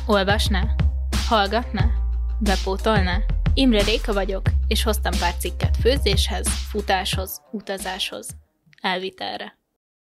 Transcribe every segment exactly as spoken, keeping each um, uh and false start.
Olvasná? Hallgatná? Bepótolná? Imre Réka vagyok, és hoztam pár cikket főzéshez, futáshoz, utazáshoz, elvitelre.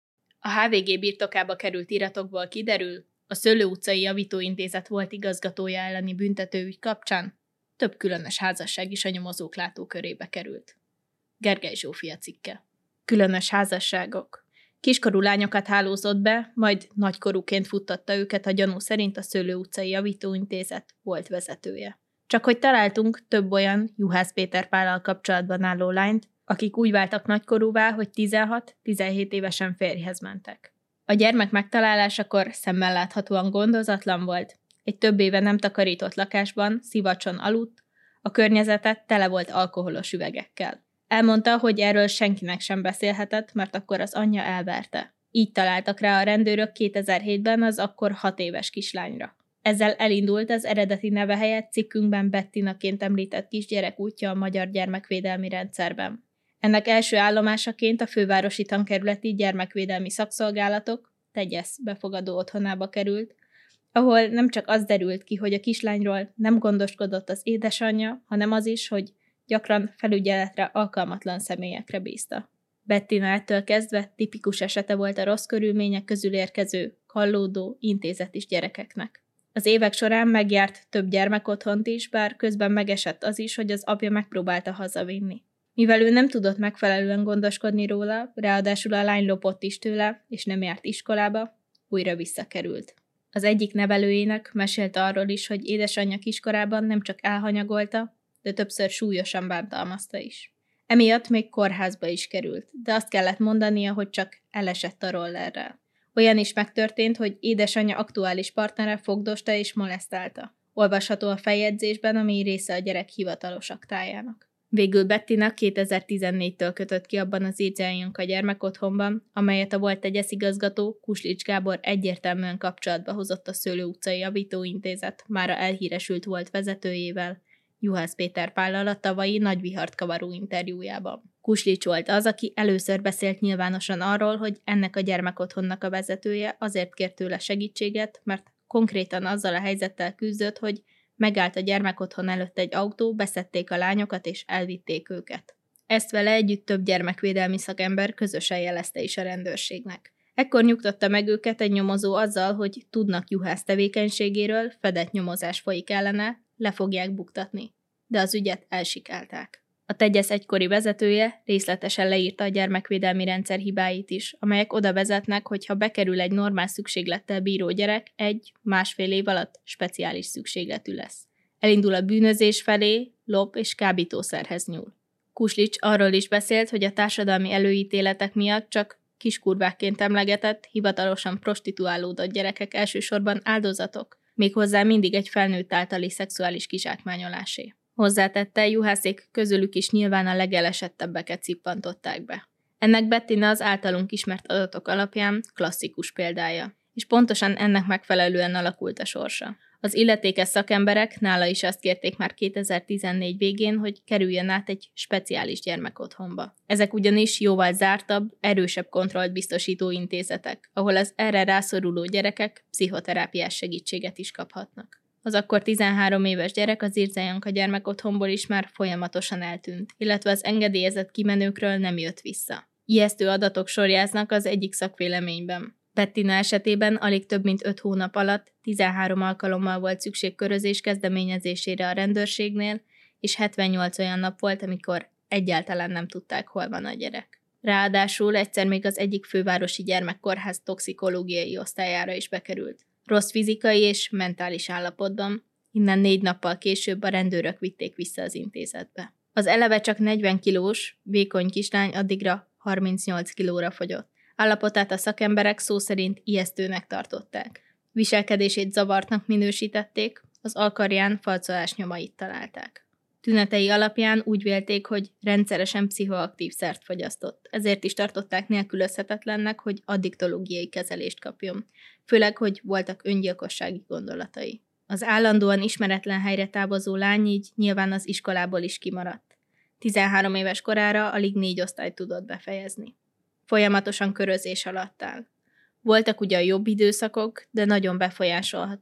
A há vé gé birtokába került iratokból kiderül, a Szőlő utcai Javítóintézet volt igazgatója elleni büntetőügy kapcsán több különös házasság is a nyomozók látókörébe került. Gergely Zsófia cikke. Különös házasságok. Kiskorú lányokat hálózott be, majd nagykorúként futtatta őket a gyanú szerint a Szőlő utcai Javítóintézet volt vezetője. Csak hogy találtunk több olyan Juhász Péter Pállal kapcsolatban álló lányt, akik úgy váltak nagykorúvá, hogy tizenhat-tizenhét évesen férjhez mentek. A gyermek megtalálásakor szemmel láthatóan gondozatlan volt, egy több éve nem takarított lakásban, szivacson aludt, a környezetet tele volt alkoholos üvegekkel. Elmondta, hogy erről senkinek sem beszélhetett, mert akkor az anyja elverte. Így találtak rá a rendőrök kétezer-hétben az akkor hat éves kislányra. Ezzel elindult az eredeti neve helyett cikkünkben Bettinaként említett kisgyerek útja a magyar gyermekvédelmi rendszerben. Ennek első állomásaként a fővárosi tankerületi gyermekvédelmi szakszolgálatok, TEGYESZ befogadó otthonába került, ahol nem csak az derült ki, hogy a kislányról nem gondoskodott az édesanyja, hanem az is, hogy gyakran felügyeletre alkalmatlan személyekre bízta. Bettina ettől kezdve tipikus esete volt a rossz körülmények közül érkező, kallódó, intézetis gyerekeknek. Az évek során megjárt több gyermekotthont is, bár közben megesett az is, hogy az apja megpróbálta hazavinni. Mivel ő nem tudott megfelelően gondoskodni róla, ráadásul a lány lopott is tőle, és nem járt iskolába, újra visszakerült. Az egyik nevelőjének mesélte arról is, hogy édesanyja kiskorában nem csak elhanyagolta, de többször súlyosan bántalmazta is. Emiatt még kórházba is került, de azt kellett mondania, hogy csak elesett a rollerrel. Olyan is megtörtént, hogy édesanyja aktuális partnere fogdosta és molesztálta. Olvasható a feljegyzésben, ami része a gyerek hivatalos aktájának. Végül Bettina kétezer-tizennégytől kötött ki abban az Érzselyünk a gyermekotthonban, amelyet a volt TEGYESZ igazgató Kuslics Gábor egyértelműen kapcsolatba hozott a Szőlő utcai Javítóintézet mára elhíresült volt vezetőjével, Juhász Péter Pállal a tavalyi nagy vihart kavaró interjújában. Kuslics volt az, aki először beszélt nyilvánosan arról, hogy ennek a gyermekotthonnak a vezetője azért kért tőle segítséget, mert konkrétan azzal a helyzettel küzdött, hogy megállt a gyermekotthon előtt egy autó, beszedték a lányokat és elvitték őket. Ezt vele együtt több gyermekvédelmi szakember közösen jelezte is a rendőrségnek. Ekkor nyugtatta meg őket egy nyomozó azzal, hogy tudnak Juhász tevékenységéről, fedett nyomozás folyik ellene, le fogják buktatni. De az ügyet elsikálták. A TEGYESZ egykori vezetője részletesen leírta a gyermekvédelmi rendszer hibáit is, amelyek oda vezetnek, hogy ha bekerül egy normál szükséglettel bíró gyerek, egy-másfél év alatt speciális szükségletű lesz. Elindul a bűnözés felé, lop és kábítószerhez nyúl. Kuslics arról is beszélt, hogy a társadalmi előítéletek miatt csak kiskurvákként emlegetett, hivatalosan prostituálódott gyerekek elsősorban áldozatok, méghozzá mindig egy felnőtt általi szexuális kizsákmányolásé. Hozzátette, Juhászék közülük is nyilván a legelesettebbeket cippantották be. Ennek Bettina az általunk ismert adatok alapján klasszikus példája, és pontosan ennek megfelelően alakult a sorsa. Az illetékes szakemberek nála is azt kérték már kétezer-tizennégy végén, hogy kerüljön át egy speciális gyermekotthonba. Ezek ugyanis jóval zártabb, erősebb kontrollt biztosító intézetek, ahol az erre rászoruló gyerekek pszichoterápiás segítséget is kaphatnak. Az akkor tizenhárom éves gyerek az Érzselyünk gyermekotthonból is már folyamatosan eltűnt, illetve az engedélyezett kimenőkről nem jött vissza. Ijesztő adatok sorjáznak az egyik szakvéleményben. Bettina esetében alig több mint öt hónap alatt tizenhárom alkalommal volt szükség körözés kezdeményezésére a rendőrségnél, és hetvennyolc olyan nap volt, amikor egyáltalán nem tudták, hol van a gyerek. Ráadásul egyszer még az egyik fővárosi gyermekkórház toxikológiai osztályára is bekerült. Rossz fizikai és mentális állapotban, innen négy nappal később a rendőrök vitték vissza az intézetbe. Az eleve csak negyven kilós, vékony kislány addigra harmincnyolc kilóra fogyott. Állapotát a szakemberek szó szerint ijesztőnek tartották. Viselkedését zavartnak minősítették, az alkarján falcolás nyomait találták. Tünetei alapján úgy vélték, hogy rendszeresen pszichoaktív szert fogyasztott, ezért is tartották nélkülözhetetlennek, hogy addiktológiai kezelést kapjon, főleg, hogy voltak öngyilkossági gondolatai. Az állandóan ismeretlen helyre távozó lány így nyilván az iskolából is kimaradt. tizenhárom éves korára alig négy osztályt tudott befejezni. Folyamatosan körözés alatt áll. Voltak ugyan jobb időszakok, de nagyon befolyásolható.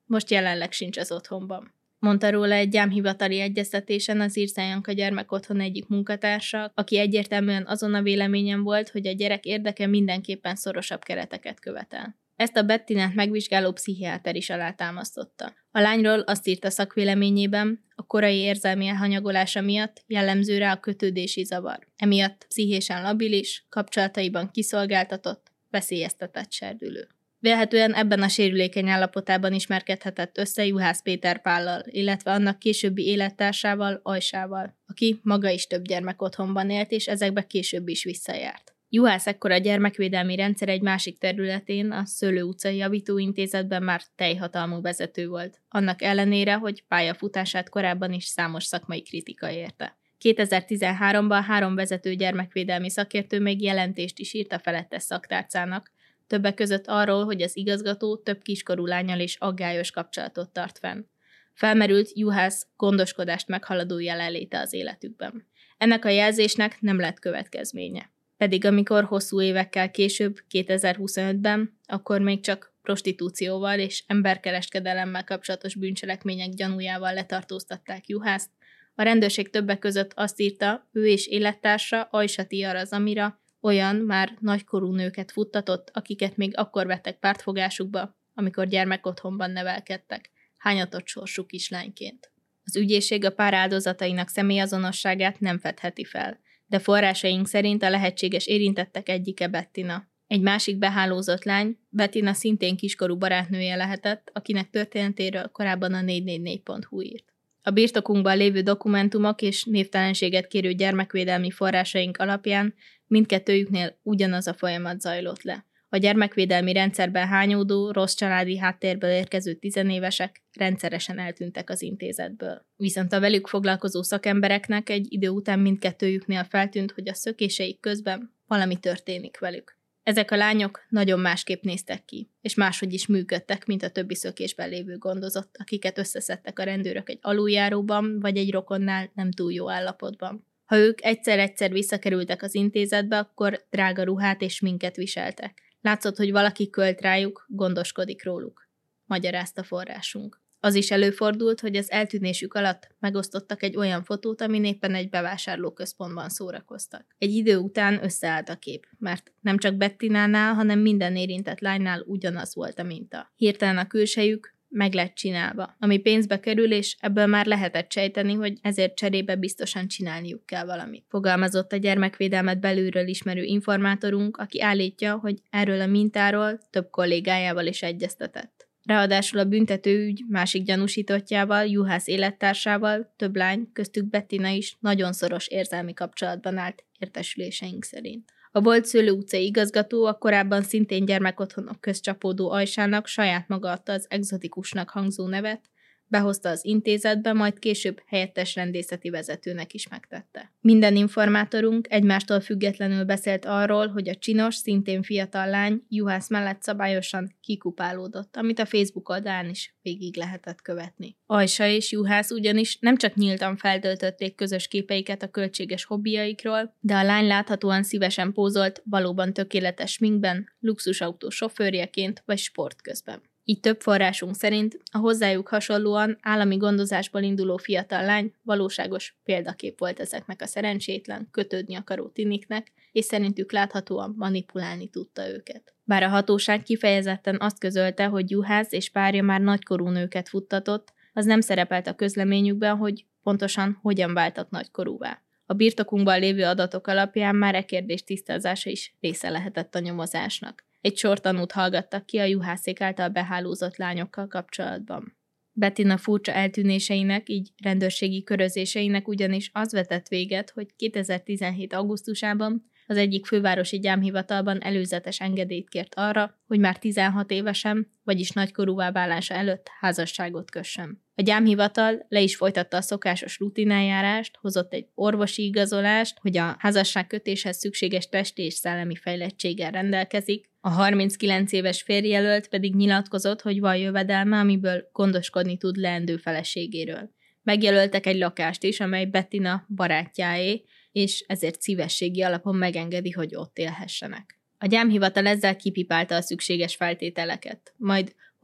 most jelenleg sincs az otthonban. Mondta róla egy gyámhivatali egyeztetésen az Irsa-Janka Gyermekotthon egyik munkatársa, aki egyértelműen azon a véleményen volt, hogy a gyerek érdeke mindenképpen szorosabb kereteket követel. Ezt a Bettinát megvizsgáló pszichiáter is alátámasztotta. A lányról azt írta szakvéleményében, a korai érzelmi elhanyagolása miatt jellemző rá a kötődési zavar. Emiatt pszichésen labilis, kapcsolataiban kiszolgáltatott, veszélyeztetett serdülő. Vélhetően ebben a sérülékeny állapotában ismerkedhetett össze Juhász Péter Pállal, illetve annak későbbi élettársával, Ajsával, aki maga is több gyermekotthonban élt, és ezekbe később is visszajárt. Juhász ekkor a gyermekvédelmi rendszer egy másik területén, a Szőlő utcai javítóintézetben már teljhatalmú vezető volt, annak ellenére, hogy pályafutását korábban is számos szakmai kritika érte. kétezer-tizenháromban három vezető gyermekvédelmi szakértő még jelentést is írt a felettes szaktárcának, többek között arról, hogy az igazgató több kiskorú lánnyal és aggályos kapcsolatot tart fenn. Felmerült Juhász gondoskodást meghaladó jelenléte az életükben. Ennek a jelzésnek nem lett következménye. Pedig amikor hosszú évekkel később, kétezer-huszonötben, akkor még csak prostitúcióval és emberkereskedelemmel kapcsolatos bűncselekmények gyanújával letartóztatták Juhászt, a rendőrség többek között azt írta, ő és élettársa, Ajsa Tiara Zamira olyan már nagykorú nőket futtatott, akiket még akkor vettek pártfogásukba, amikor gyermekotthonban nevelkedtek, hányatott sorsú kislányként. Az ügyészség a pár áldozatainak személyazonosságát nem fedheti fel, de forrásaink szerint a lehetséges érintettek egyike Bettina. Egy másik behálózott lány, Bettina szintén kiskorú barátnője lehetett, akinek történetéről korábban a négy négy négy pont hu írt. A birtokunkban lévő dokumentumok és névtelenséget kérő gyermekvédelmi forrásaink alapján mindkettőjüknél ugyanaz a folyamat zajlott le. A gyermekvédelmi rendszerben hányódó, rossz családi háttérből érkező tizenévesek rendszeresen eltűntek az intézetből. Viszont a velük foglalkozó szakembereknek egy idő után mindkettőjüknél feltűnt, hogy a szökéseik közben valami történik velük. Ezek a lányok nagyon másképp néztek ki, és máshogy is működtek, mint a többi szökésben lévő gondozott, akiket összeszedtek a rendőrök egy aluljáróban, vagy egy rokonnál nem túl jó állapotban. Ha ők egyszer-egyszer visszakerültek az intézetbe, akkor drága ruhát és sminket viseltek. Látszott, hogy valaki költ rájuk, gondoskodik róluk, magyarázta forrásunk. Az is előfordult, hogy az eltűnésük alatt megosztottak egy olyan fotót, amin éppen egy bevásárlóközpontban szórakoztak. Egy idő után összeállt a kép, mert nem csak Bettinánál, hanem minden érintett lánynál ugyanaz volt a minta. Hirtelen a külsejük meg lett csinálva, ami pénzbe kerül, és ebből már lehetett sejteni, hogy ezért cserébe biztosan csinálniuk kell valamit. Fogalmazott a gyermekvédelmet belülről ismerő informátorunk, aki állítja, hogy erről a mintáról több kollégájával is egyeztetett. Ráadásul a büntetőügy másik gyanúsítottjával, Juhász élettársával, több lány, köztük Bettina is nagyon szoros érzelmi kapcsolatban állt, értesüléseink szerint. A volt Szőlő utcai igazgató a korábban szintén gyermekotthonok közcsapódó Ajsának saját maga adta az egzotikusnak hangzó nevet, behozta az intézetbe, majd később helyettes rendészeti vezetőnek is megtette. Minden informátorunk egymástól függetlenül beszélt arról, hogy a csinos, szintén fiatal lány Juhász mellett szabályosan kikupálódott, amit a Facebook oldalán is végig lehetett követni. Ajsa és Juhász ugyanis nem csak nyíltan feltöltötték közös képeiket a költséges hobbiaikról, de a lány láthatóan szívesen pózolt valóban tökéletes sminkben, luxusautó sofőrjeként vagy sport közben. Így több forrásunk szerint a hozzájuk hasonlóan állami gondozásból induló fiatal lány valóságos példakép volt ezeknek a szerencsétlen, kötődni akaró tiniknek, és szerintük láthatóan manipulálni tudta őket. Bár a hatóság kifejezetten azt közölte, hogy Juhász és párja már nagykorú nőket futtatott, az nem szerepelt a közleményükben, hogy pontosan hogyan váltak nagykorúvá. A birtokunkban lévő adatok alapján már e kérdés tisztázása is része lehetett a nyomozásnak. Egy sor tanút hallgattak ki a Juhászék által behálózott lányokkal kapcsolatban. Bettina furcsa eltűnéseinek, így rendőrségi körözéseinek ugyanis az vetett véget, hogy kétezer-tizenhét augusztusában az egyik fővárosi gyámhivatalban előzetes engedélyt kért arra, hogy már tizenhat évesen, vagyis nagykorúvá válása előtt házasságot kössön. A gyámhivatal le is folytatta a szokásos rutineljárást, hozott egy orvosi igazolást, hogy a házasságkötéshez szükséges testi és szellemi fejlettséggel rendelkezik, a harminckilenc éves férjjelölt pedig nyilatkozott, hogy van jövedelme, amiből gondoskodni tud leendő feleségéről. Megjelöltek egy lakást is, amely Bettina barátjáé, és ezért szívességi alapon megengedi, hogy ott élhessenek. A gyámhivatal ezzel kipipálta a szükséges feltételeket, majd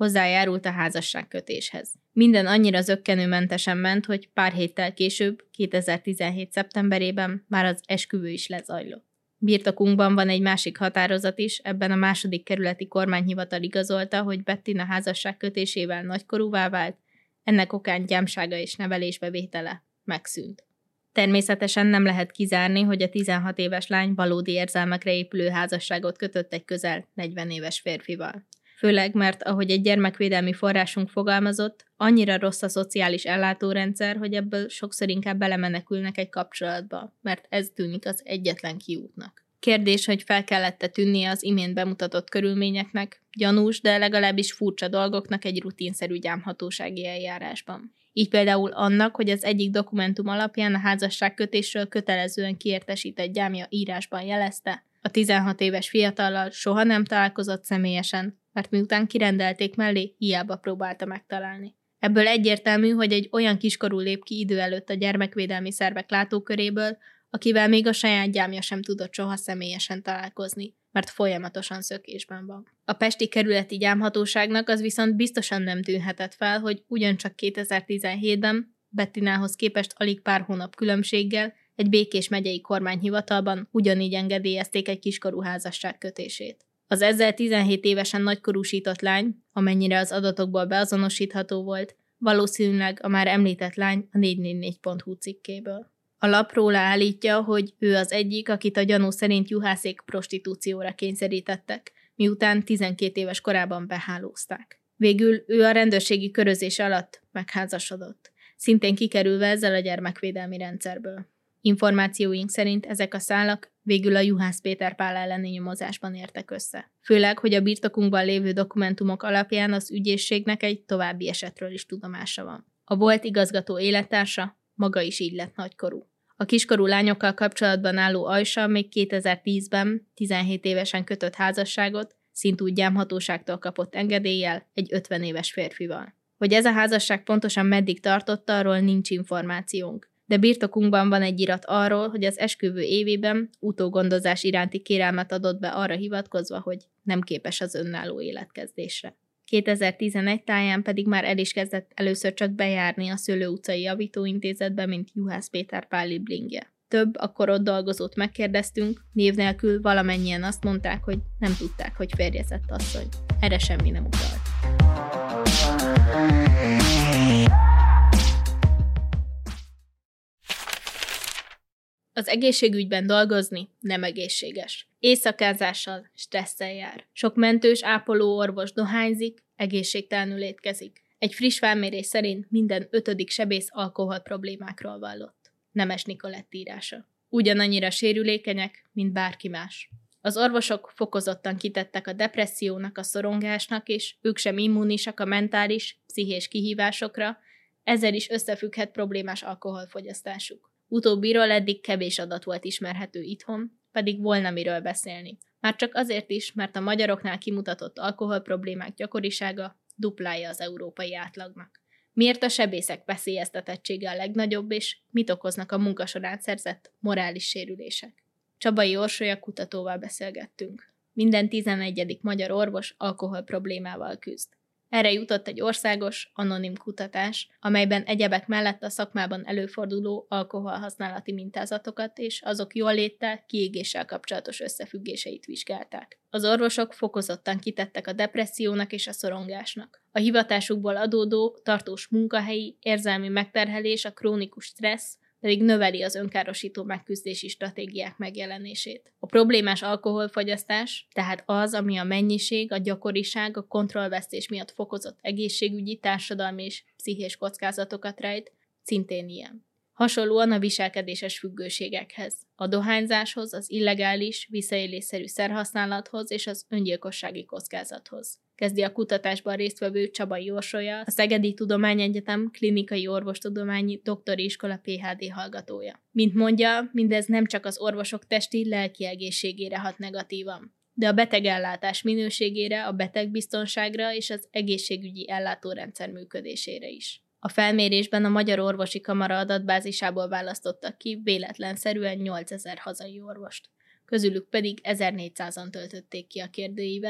hozzájárult a házasságkötéshez. Minden annyira zökkenőmentesen ment, hogy pár héttel később, kétezer-tizenhét szeptemberében már az esküvő is lezajlott. Birtokunkban van egy másik határozat is, ebben a második kerületi kormányhivatal igazolta, hogy Bettina házasságkötésével nagykorúvá vált, ennek okán gyámsága és nevelésbevétele megszűnt. Természetesen nem lehet kizárni, hogy a tizenhat éves lány valódi érzelmekre épülő házasságot kötött egy közel negyven éves férfival. Főleg, mert ahogy egy gyermekvédelmi forrásunk fogalmazott, annyira rossz a szociális ellátórendszer, hogy ebből sokszor inkább belemenekülnek egy kapcsolatba, mert ez tűnik az egyetlen kiútnak. Kérdés, hogy fel kellett-e tűnnie az imént bemutatott körülményeknek, gyanús, de legalábbis furcsa dolgoknak egy rutinszerű gyámhatósági eljárásban. Így például annak, hogy az egyik dokumentum alapján a házasságkötésről kötelezően kiértesített gyámja írásban jelezte, a tizenhat éves fiatallal soha nem találkozott személyesen, mert miután kirendelték mellé, hiába próbálta megtalálni. Ebből egyértelmű, hogy egy olyan kiskorú lép ki idő előtt a gyermekvédelmi szervek látóköréből, akivel még a saját gyámja sem tudott soha személyesen találkozni, mert folyamatosan szökésben van. A pesti kerületi gyámhatóságnak az viszont biztosan nem tűnhetett fel, hogy ugyancsak kétezer-tizenhétben Bettinához képest alig pár hónap különbséggel egy Békés megyei kormányhivatalban ugyanígy engedélyezték egy kiskorú házasság kötését. Az ezzel tizenhét évesen nagykorúsított lány, amennyire az adatokból beazonosítható volt, valószínűleg a már említett lány a négy négy négy pont hu cikkéből. A lap róla állítja, hogy ő az egyik, akit a gyanú szerint juhászék prostitúcióra kényszerítettek, miután tizenkét éves korában behálózták. Végül ő a rendőrségi körözés alatt megházasodott, szintén kikerülve ezzel a gyermekvédelmi rendszerből. Információink szerint ezek a szálak végül a Juhász Péter Pál elleni nyomozásban értek össze. Főleg, hogy a birtokunkban lévő dokumentumok alapján az ügyészségnek egy további esetről is tudomása van. A volt igazgató élettársa maga is így lett nagykorú. A kiskorú lányokkal kapcsolatban álló Ajsa még kétezer-tízben tizenhét évesen kötött házasságot, szintúgy gyámhatóságtól kapott engedéllyel egy ötven éves férfival. Hogy ez a házasság pontosan meddig tartott, arról nincs információnk, de birtokunkban van egy irat arról, hogy az esküvő évében utógondozás iránti kérelmet adott be arra hivatkozva, hogy nem képes az önálló életkezdésre. kétezer-tizenegy táján pedig már el is kezdett először csak bejárni a Szőlő utcai javítóintézetbe, mint Juhász Péter Pál liblingje. Több akkor ott dolgozót megkérdeztünk, név nélkül valamennyien azt mondták, hogy nem tudták, hogy férjezett asszony. Erre semmi nem utalt. Az egészségügyben dolgozni nem egészséges. Éjszakázással, stresszel jár. Sok mentős, ápoló orvos dohányzik, egészségtelenül étkezik. Egy friss felmérés szerint minden ötödik sebész alkohol problémákról vallott. Nemes Nikolett írása. Ugyanannyira sérülékenyek, mint bárki más. Az orvosok fokozottan kitettek a depressziónak, a szorongásnak, és ők sem immunisak a mentális, pszichés kihívásokra, ezzel is összefügghet problémás alkoholfogyasztásuk. Utóbbiról eddig kevés adat volt ismerhető itthon, pedig volna miről beszélni. Már csak azért is, mert a magyaroknál kimutatott alkoholproblémák gyakorisága duplája az európai átlagnak. Miért a sebészek veszélyeztetettsége a legnagyobb, és mit okoznak a munka során szerzett morális sérülések? Csabai Orsolya kutatóval beszélgettünk. Minden tizenegyedik magyar orvos alkoholproblémával küzd. Erre jutott egy országos, anonim kutatás, amelyben egyebek mellett a szakmában előforduló alkoholhasználati mintázatokat és azok jóléttel, kiégéssel kapcsolatos összefüggéseit vizsgálták. Az orvosok fokozottan kitettek a depressziónak és a szorongásnak. A hivatásukból adódó tartós munkahelyi, érzelmi megterhelés, a krónikus stressz pedig növeli az önkárosító megküzdési stratégiák megjelenését. A problémás alkoholfogyasztás, tehát az, ami a mennyiség, a gyakoriság, a kontrollvesztés miatt fokozott egészségügyi, társadalmi és pszichés kockázatokat rejt, szintén ilyen. Hasonlóan a viselkedéses függőségekhez, a dohányzáshoz, az illegális, visszaélésszerű szerhasználathoz és az öngyilkossági kockázathoz. Kezdi a kutatásban résztvevő Csabai Orsolya, a Szegedi Tudományegyetem klinikai orvostudományi doktori iskola pé há dé hallgatója. Mint mondja, mindez nem csak az orvosok testi, lelki egészségére hat negatívan, de a betegellátás minőségére, a betegbiztonságra és az egészségügyi ellátórendszer működésére is. A felmérésben a Magyar Orvosi Kamara adatbázisából választottak ki véletlenszerűen nyolcezer hazai orvost. Közülük pedig ezernégyszázan töltötték ki a kérdőívet,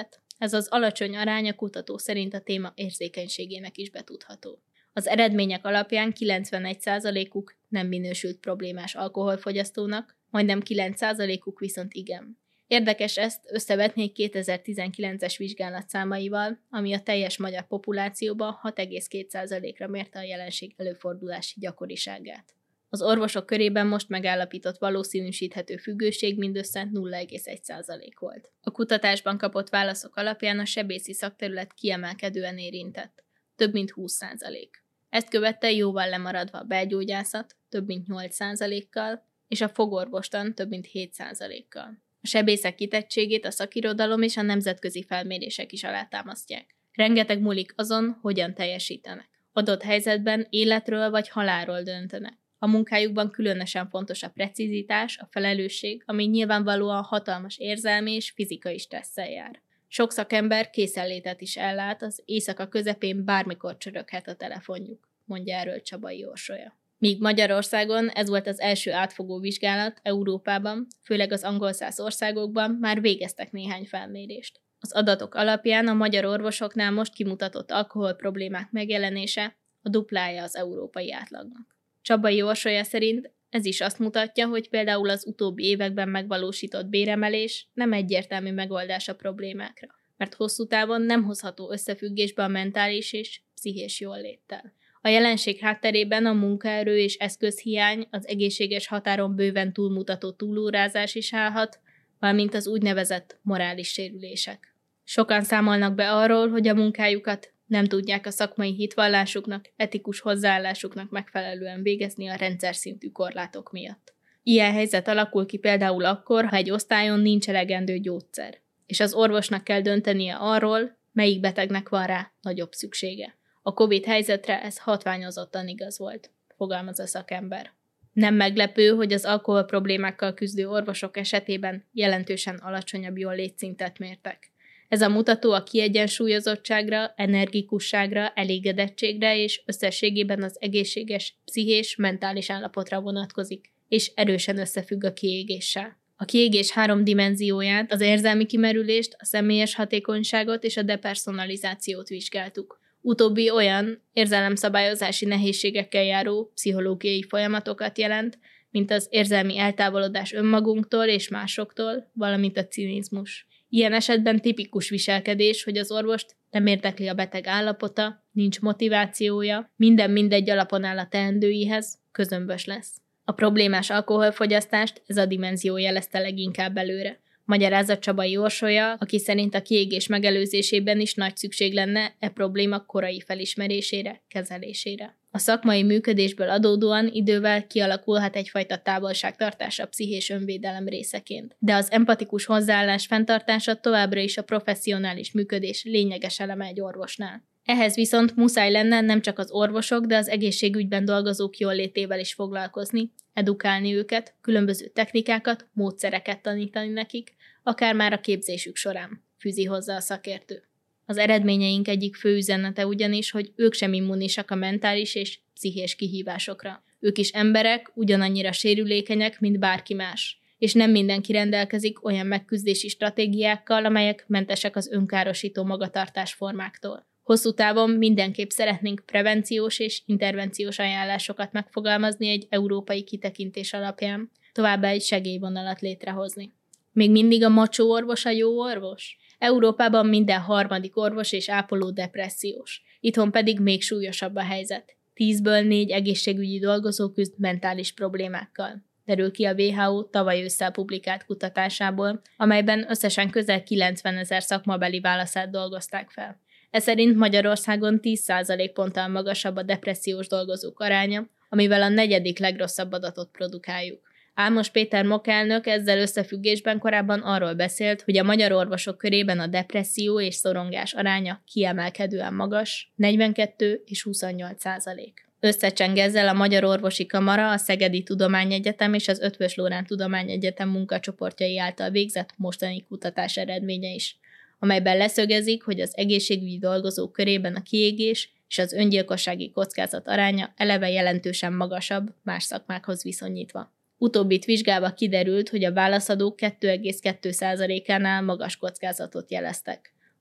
Ez az alacsony arány a kutató szerint a téma érzékenységének is betudható. Az eredmények alapján kilencvenegy százalékuk nem minősült problémás alkoholfogyasztónak, majdnem kilenc százalékuk viszont igen. Érdekes ezt összevetni egy kétezer-tizenkilences vizsgálat számaival, ami a teljes magyar populációban hat egész két százalékra mérte a jelenség előfordulási gyakoriságát. Az orvosok körében most megállapított valószínűsíthető függőség mindössze nulla egész egy százalék volt. A kutatásban kapott válaszok alapján a sebészi szakterület kiemelkedően érintett, több mint húsz százalék. Ezt követte jóval lemaradva a belgyógyászat, több mint nyolc százalékkal, és a fogorvostan több mint hét százalékkal. A sebészek kitettségét a szakirodalom és a nemzetközi felmérések is alátámasztják. Rengeteg múlik azon, hogyan teljesítenek. Adott helyzetben életről vagy halálról döntenek. A munkájukban különösen fontos a precizitás, a felelősség, ami nyilvánvalóan hatalmas érzelmi és fizikai stresszel jár. Sok szakember készenlétet is ellát, az éjszaka közepén bármikor csöröghet a telefonjuk, mondja erről Csabai Orsolya. Míg Magyarországon ez volt az első átfogó vizsgálat, Európában, főleg az angolszász országokban már végeztek néhány felmérést. Az adatok alapján a magyar orvosoknál most kimutatott alkoholproblémák megjelenése a duplája az európai átlagnak. Csabai Orsolya szerint ez is azt mutatja, hogy például az utóbbi években megvalósított béremelés nem egyértelmű megoldás a problémákra, mert hosszú távon nem hozható összefüggésbe a mentális és pszichés jólléttel. A jelenség hátterében a munkaerő és eszközhiány, az egészséges határon bőven túlmutató túlórázás is állhat, valamint az úgynevezett morális sérülések. Sokan számolnak be arról, hogy a munkájukat nem tudják a szakmai hitvallásuknak, etikus hozzáállásuknak megfelelően végezni a rendszer szintű korlátok miatt. Ilyen helyzet alakul ki például akkor, ha egy osztályon nincs elegendő gyógyszer, és az orvosnak kell döntenie arról, melyik betegnek van rá nagyobb szüksége. A Covid helyzetre ez hatványozottan igaz volt, fogalmaz a szakember. Nem meglepő, hogy az alkohol problémákkal küzdő orvosok esetében jelentősen alacsonyabb jóllétszintet mértek. Ez a mutató a kiegyensúlyozottságra, energikusságra, elégedettségre és összességében az egészséges pszichés, mentális állapotra vonatkozik, és erősen összefügg a kiégéssel. A kiégés három dimenzióját, az érzelmi kimerülést, a személyes hatékonyságot és a depersonalizációt vizsgáltuk. Utóbbi olyan érzelemszabályozási nehézségekkel járó pszichológiai folyamatokat jelent, mint az érzelmi eltávolodás önmagunktól és másoktól, valamint a cinizmus. Ilyen esetben tipikus viselkedés, hogy az orvost nem érdekli a beteg állapota, nincs motivációja, minden mindegy alapon áll a teendőihez, közömbös lesz. A problémás alkoholfogyasztást ez a dimenzió jelezte leginkább előre. Magyarázat Csabai Orsolya, aki szerint a kiégés megelőzésében is nagy szükség lenne e probléma korai felismerésére, kezelésére. A szakmai működésből adódóan idővel kialakulhat egyfajta távolságtartás a pszichés önvédelem részeként, de az empatikus hozzáállás fenntartása továbbra is a professzionális működés lényeges eleme egy orvosnál. Ehhez viszont muszáj lenne nem csak az orvosok, de az egészségügyben dolgozók jóllétével is foglalkozni, edukálni őket, különböző technikákat, módszereket tanítani nekik, akár már a képzésük során, fűzi hozzá a szakértő. Az eredményeink egyik fő üzenete ugyanis, hogy ők sem immunisak a mentális és pszichés kihívásokra. Ők is emberek, ugyanannyira sérülékenyek, mint bárki más, és nem mindenki rendelkezik olyan megküzdési stratégiákkal, amelyek mentesek az önkárosító magatartás formáktól. Hosszú távon mindenképp szeretnénk prevenciós és intervenciós ajánlásokat megfogalmazni egy európai kitekintés alapján, továbbá egy segélyvonalat létrehozni. Még mindig a macsó orvos a jó orvos? Európában minden harmadik orvos és ápoló depressziós, itthon pedig még súlyosabb a helyzet. Tízből négy egészségügyi dolgozó küzd mentális problémákkal, derül ki a dupla vé há ó tavaly ősszel publikált kutatásából, amelyben összesen közel kilencvenezer szakmabeli válaszát dolgozták fel. Ez szerint Magyarországon tíz százalékponttal magasabb a depressziós dolgozók aránya, amivel a negyedik legrosszabb adatot produkáljuk. Álmos Péter MOK elnök ezzel összefüggésben korábban arról beszélt, hogy a magyar orvosok körében a depresszió és szorongás aránya kiemelkedően magas, negyvenkettő és huszonnyolc százalék. Összecseng ezzel a Magyar Orvosi Kamara, a Szegedi Tudományegyetem és az Eötvös Loránd Tudományegyetem munkacsoportjai által végzett mostani kutatás eredménye is, amelyben leszögezik, hogy az egészségügyi dolgozók körében a kiégés és az öngyilkossági kockázat aránya eleve jelentősen magasabb más szakmákhoz viszonyítva. Utóbbit vizsgálva kiderült, hogy a válaszadók kettő egész kettő százalékánál magas kockázatot jeleztek.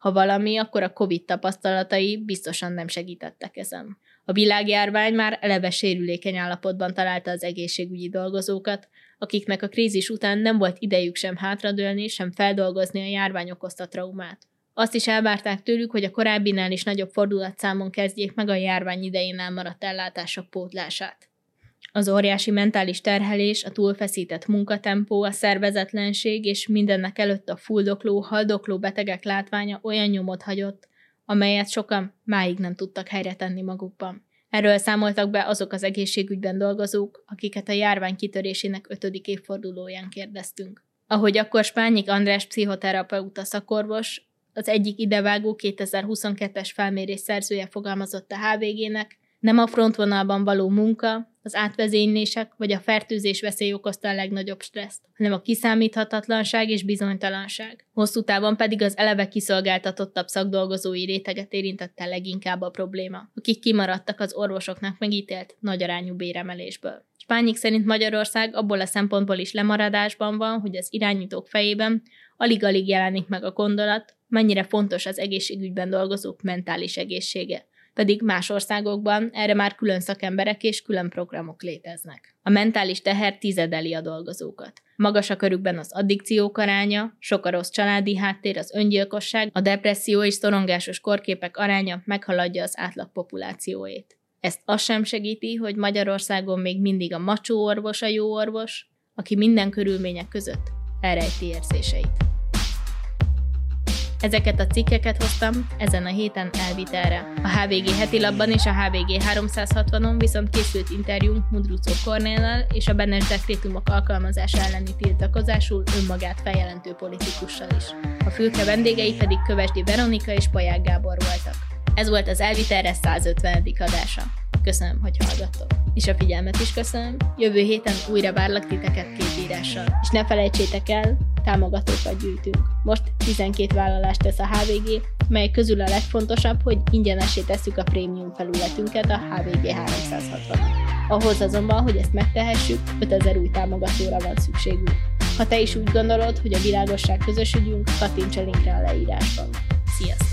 Ha valami, akkor a Covid tapasztalatai biztosan nem segítettek ezen. A világjárvány már eleve sérülékeny állapotban találta az egészségügyi dolgozókat, akiknek a krízis után nem volt idejük sem hátradőlni, sem feldolgozni a járvány okozta traumát. Azt is elvárták tőlük, hogy a korábbinál is nagyobb fordulatszámon kezdjék meg a járvány idején elmaradt ellátások pótlását. Az óriási mentális terhelés, a túlfeszített munkatempó, a szervezetlenség és mindennek előtt a fuldokló, haldokló betegek látványa olyan nyomot hagyott, amelyet sokan máig nem tudtak helyre tenni magukban. Erről számoltak be azok az egészségügyben dolgozók, akiket a járvány kitörésének ötödik évfordulóján kérdeztünk. Ahogy akkor Spányik András pszichoterapeuta szakorvos, az egyik idevágó kétezer-huszonkettes felmérés szerzője fogalmazott a há vé gének, nem a frontvonalban való munka, az átvezénylések vagy a fertőzés veszély okozta a legnagyobb stresszt, hanem a kiszámíthatatlanság és bizonytalanság. Hosszú távon pedig az eleve kiszolgáltatottabb szakdolgozói réteget érintette leginkább a probléma, akik kimaradtak az orvosoknak megítélt nagyarányú béremelésből. Spányik szerint Magyarország abból a szempontból is lemaradásban van, hogy az irányítók fejében alig-alig jelenik meg a gondolat, mennyire fontos az egészségügyben dolgozók mentális egészsége. Pedig más országokban erre már külön szakemberek és külön programok léteznek. A mentális teher tizedeli a dolgozókat. Magas a körükben az addikciók aránya, sok a rossz családi háttér, az öngyilkosság, a depresszió és szorongásos korképek aránya meghaladja az átlag populációét. Ezt az sem segíti, hogy Magyarországon még mindig a macsó orvos a jó orvos, aki minden körülmények között elrejti érzéseit. Ezeket a cikkeket hoztam ezen a héten elvitelre. A há vé gé heti labban és a há vé gé háromszázhatvanon viszont készült interjúnk Mudruczó Kornéllal és a Beneš dekrétumok alkalmazása elleni tiltakozásul önmagát feljelentő politikussal is. A fülke vendégei pedig Kövesdi Veronika és Paják Gábor voltak. Ez volt az elvitelre százötvenedik adása. Köszönöm, hogy hallgattok. És a figyelmet is köszönöm. Jövő héten újra várlak titeket képírással. És ne felejtsétek el, támogatókat gyűjtünk. Most tizenkét vállalást tesz a há vé gé, mely közül a legfontosabb, hogy ingyenessé tesszük a prémium felületünket, a há vé gé háromszázhatvanon. Ahhoz azonban, hogy ezt megtehessük, ötezer új támogatóra van szükségünk. Ha te is úgy gondolod, hogy a világosság közös ügyünk, kattints a linkre a leírásban. Sziasztok!